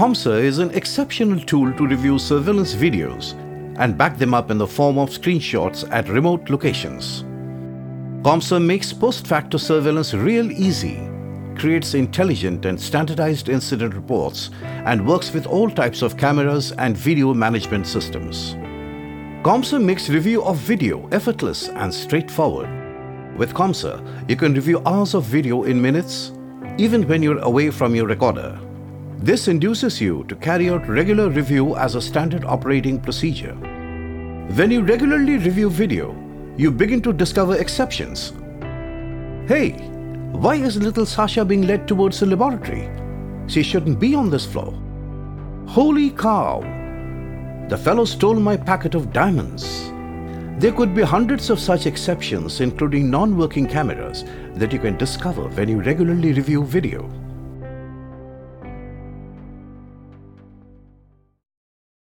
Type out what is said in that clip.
COMSA is an exceptional tool to review surveillance videos and back them up in the form of screenshots at remote locations. COMSA makes post-facto surveillance real easy, creates intelligent and standardized incident reports, and works with all types of cameras and video management systems. COMSA makes review of video effortless and straightforward. With COMSA, you can review hours of video in minutes, even when you're away from your recorder. This induces you to carry out regular review as a standard operating procedure. When you regularly review video, you begin to discover exceptions. Hey, why is little Sasha being led towards the laboratory? She shouldn't be on this floor. Holy cow! The fellow stole my packet of diamonds. There could be hundreds of such exceptions, including non-working cameras, that you can discover when you regularly review video.